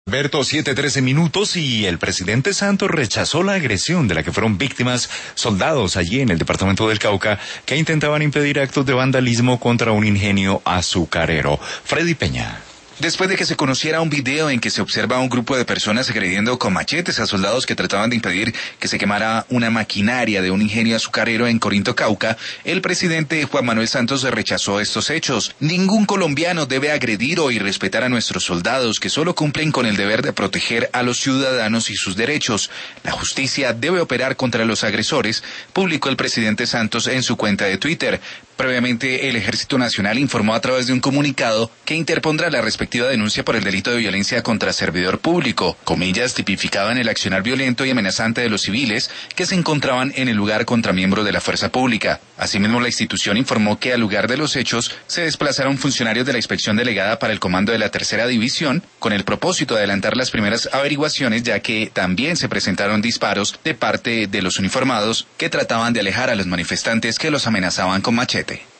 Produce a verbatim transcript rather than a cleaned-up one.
Berto, siete trece minutos y el presidente Santos rechazó la agresión de la que fueron víctimas soldados allí en el departamento del Cauca que intentaban impedir actos de vandalismo contra un ingenio azucarero. Freddy Peña. Después de que se conociera un video en que se observa a un grupo de personas agrediendo con machetes a soldados que trataban de impedir que se quemara una maquinaria de un ingenio azucarero en Corinto, Cauca, el presidente Juan Manuel Santos rechazó estos hechos. Ningún colombiano debe agredir o irrespetar a nuestros soldados, que solo cumplen con el deber de proteger a los ciudadanos y sus derechos. La justicia debe operar contra los agresores, publicó el presidente Santos en su cuenta de Twitter. Previamente, el Ejército Nacional informó a través de un comunicado que interpondrá la respectiva denuncia por el delito de violencia contra servidor público, comillas, tipificado en el accionar violento y amenazante de los civiles que se encontraban en el lugar contra miembros de la fuerza pública. Asimismo, la institución informó que al lugar de los hechos se desplazaron funcionarios de la inspección delegada para el comando de la tercera división con el propósito de adelantar las primeras averiguaciones, ya que también se presentaron disparos de parte de los uniformados que trataban de alejar a los manifestantes que los amenazaban con machete.